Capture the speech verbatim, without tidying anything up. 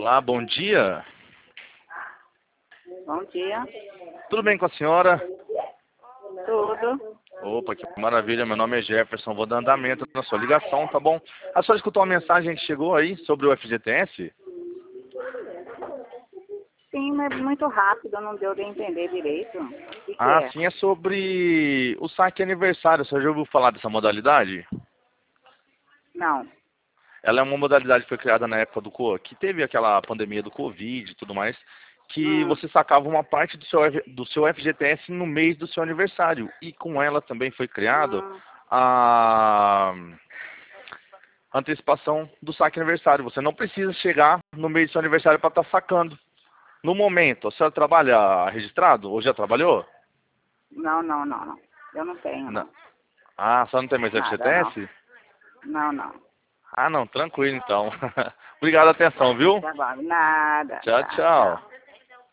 Olá, bom dia. Bom dia. Tudo bem com a senhora? Tudo. Opa, que maravilha. Meu nome é Jefferson. Vou dar andamento na sua ligação, tá bom? A senhora escutou uma mensagem que chegou aí sobre o F G T S? Sim, mas muito rápido, não deu de entender direito. O que que Ah, é? sim, é sobre o saque aniversário. Você já ouviu falar dessa modalidade? Não. Ela é uma modalidade que foi criada na época do co- que teve aquela pandemia do Covid e tudo mais, que Hum. você sacava uma parte do seu, F- do seu F G T S no mês do seu aniversário. E com ela também foi criado Hum. a antecipação do saque aniversário. Você não precisa chegar no mês do seu aniversário para estar sacando. No momento, a senhora trabalha registrado ou já trabalhou? Não, não, não, não. Eu não tenho, Não. não. Ah, a senhora não tem mais Nada, não. F G T S? Não, não. Ah, não, tranquilo então. Obrigado pela atenção, viu? Tá bom. Nada. Tchau, Tá, tchau. tchau.